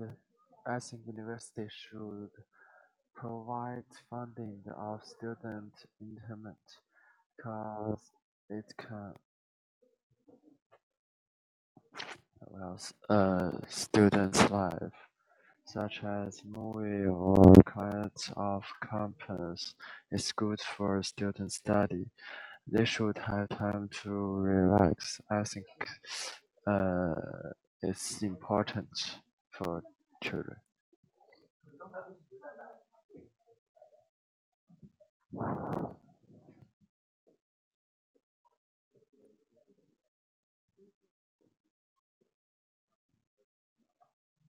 I think university should provide funding of student entertainment because it can well, students' life, such as movie or kind of campus, is good for student study. They should have time to relax. I think it's important for children.